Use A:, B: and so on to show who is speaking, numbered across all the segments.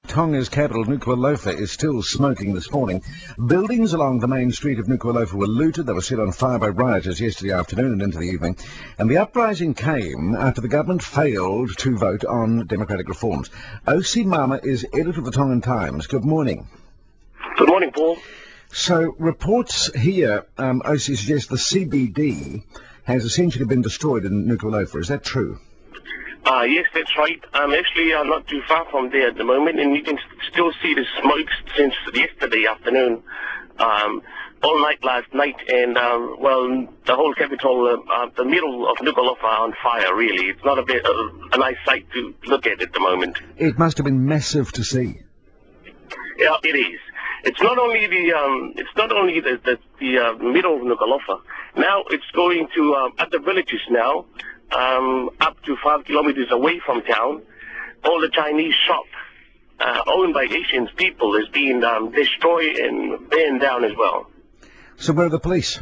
A: Tonga's capital, Nuku'alofa, is still smoking this morning. Buildings along the main street of Nuku'alofa were looted. They were set on fire by rioters yesterday afternoon and into the evening. And the uprising came after the government failed to vote on democratic reforms. O.C. Mama is editor of the Tongan Times. Good morning.
B: Good morning, Paul.
A: So reports here, O.C. suggest the CBD has essentially been destroyed in Nuku'alofa. Is that true?
B: Yes, that's right. Actually, not too far from there at the moment, and you can still see the smoke since yesterday afternoon, all night last night, and, the whole capital, the middle of Nuku'alofa on fire, really. It's not a nice sight to look at the moment.
A: It must have been massive to see.
B: Yeah, it is. It's not only the middle of Nuku'alofa. Now it's going to other villages now. Up to 5 kilometers away from town, all the Chinese shop owned by Asian people is being destroyed and burned down as well.
A: So where are the police?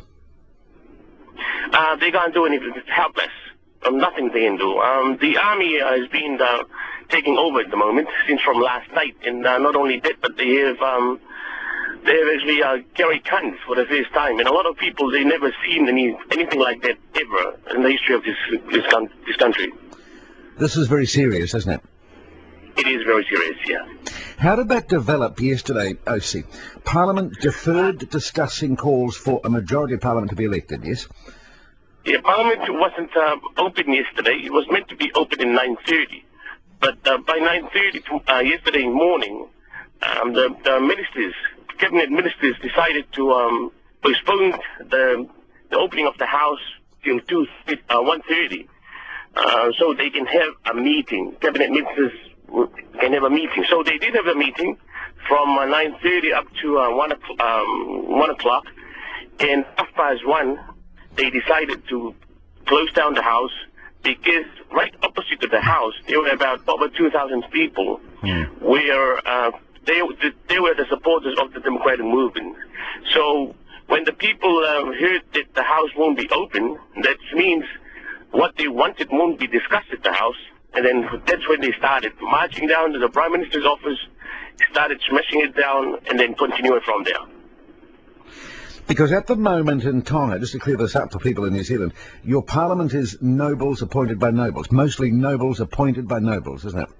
B: They can't do anything. It's helpless. Nothing they can do. The army has been taking over at the moment since from last night, and not only that, but they have actually carried guns for the first time, and a lot of people, they never seen anything like that ever in the history of this country.
A: This is very serious, isn't it?
B: It is very serious, yeah.
A: How did that develop yesterday, O.C.? Parliament deferred discussing calls for a majority of Parliament to be elected, yes?
B: Yeah, Parliament wasn't open yesterday. It was meant to be open at 9:30, but by 9:30 yesterday morning, the ministers, cabinet ministers, decided to postpone the opening of the House till 1:30, so they can have a meeting. Cabinet ministers can have a meeting. So they did have a meeting from 9:30 up to 1 o'clock, and 1:30, they decided to close down the House because right opposite to the House there were about over 2,000 people where they were the supporters of the democratic movement. So when the people heard that the House won't be open, that means what they wanted won't be discussed at the House. And then that's when they started marching down to the Prime Minister's office, started smashing it down, and then continued from there.
A: Because at the moment in Tonga, just to clear this up for people in New Zealand, your Parliament is nobles appointed by nobles, mostly nobles appointed by nobles, isn't it?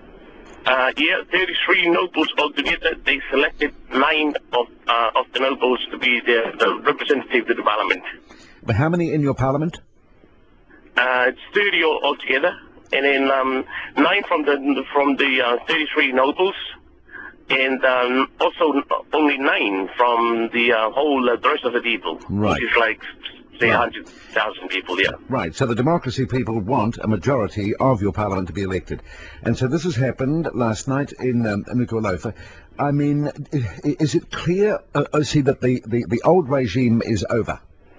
B: 33 nobles altogether. They selected 9 of the nobles to be the representative to the Parliament.
A: But how many in your Parliament?
B: It's 30 altogether, and then 9 from the 33 nobles, and also only 9 from the rest of the people,
A: right.
B: Which is like, say, 100,000 people, yeah.
A: Right, so the democracy people want a majority of your Parliament to be elected. And so this has happened last night in Nuku'alofa. I mean, is it clear, O.C., that the old regime is over?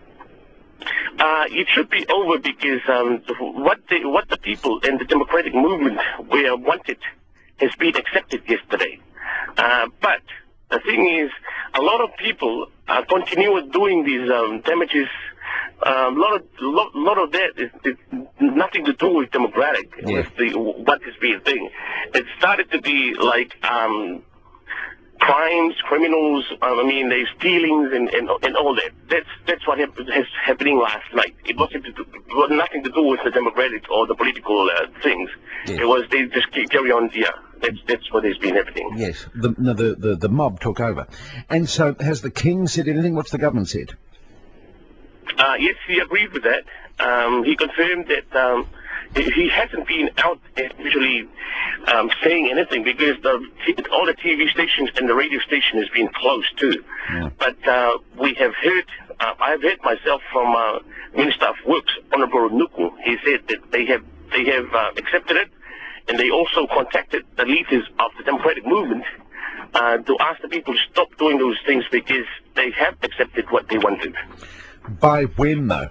B: It should be over because what the people and the democratic movement wanted has been accepted yesterday. But the thing is, a lot of people continue doing these damages. A lot of that is nothing to do with democratic.
A: Yeah.
B: With what is being thing. It started to be like crimes, criminals. There's stealings and all that. That's what has happening last night. It wasn't nothing to do with the democratic or the political things.
A: Yeah.
B: It was they just carry on. Yeah, that's what has been happening.
A: Yes, the mob took over. And so has the King said anything? What's the government said?
B: Yes, he agreed with that. He confirmed that he hasn't been out usually saying anything because all the TV stations and the radio station has been closed too.
A: Yeah.
B: But we have heard, I've heard myself from Minister of Works, Honourable Nuku. He said that they have accepted it, and they also contacted the leaders of the democratic movement to ask the people to stop doing those things because they have accepted what they wanted.
A: By when, though?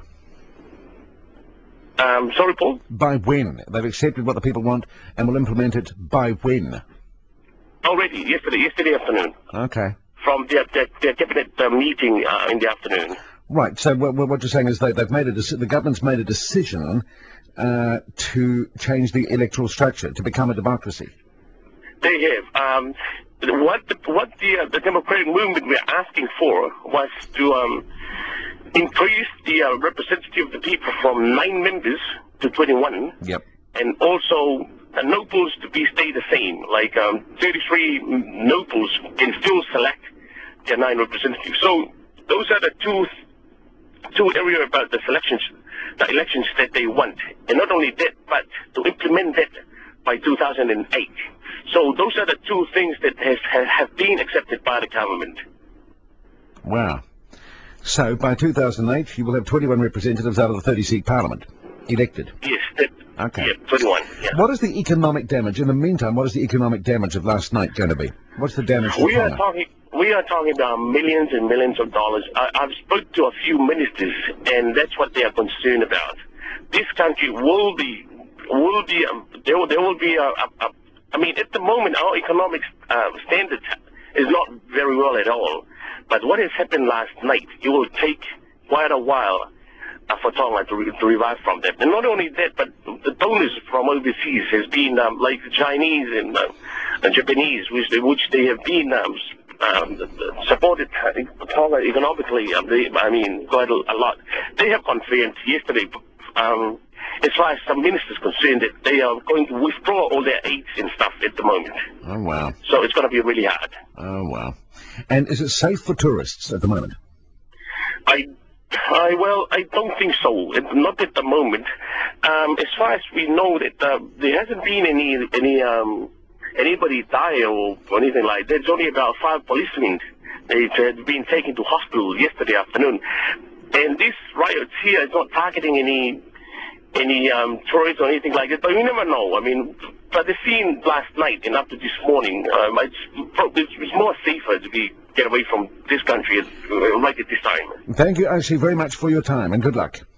B: Sorry, Paul?
A: By when? They've accepted what the people want and will implement it by when?
B: Already, yesterday afternoon.
A: Okay.
B: From their cabinet meeting in the afternoon.
A: Right, so what you're saying is they've made the government's made a decision to change the electoral structure, to become a democracy.
B: They have. What the democratic movement were asking for was to increase the representative of the people from 9 members to 21.
A: Yep.
B: And also nobles to be stay the same. Like 33 nobles can still select their 9 representatives. So those are the two areas about the elections that they want. And not only that, but to implement that by 2008. So those are the 2 things that have been accepted by the government.
A: Wow. So by 2008, you will have 21 representatives out of the 30-seat parliament elected.
B: Yes.
A: Okay.
B: Yeah, 21. Yeah.
A: What is the economic damage? In the meantime, what is the economic damage of last night going to be? What's the damage to
B: We are talking about millions and millions of dollars. I've spoken to a few ministers, and that's what they are concerned about. This country will be there will be I mean, at the moment, our economic standards is not very well at all. But what has happened last night, it will take quite a while for Tonga to revive from that. And not only that, but the donors from overseas has been like the Chinese and Japanese, which they have been supported Tonga economically. Quite a lot. They have confirmed yesterday. As far as some ministers concerned, that they are going to withdraw all their aids and stuff at the moment.
A: Oh, wow.
B: So it's going to be really hard.
A: Oh, wow. And is it safe for tourists at the moment?
B: I don't think so. Not at the moment. As far as we know, that there hasn't been anybody die or anything like that. There's only about 5 policemen. They've been taken to hospital yesterday afternoon. And this riots here is not targeting any tourists or anything like that, but you never know. I mean, but the scene last night and up to this morning, it's more safer to get away from this country right at this time.
A: Thank you, Oshie, very much for your time, and good luck.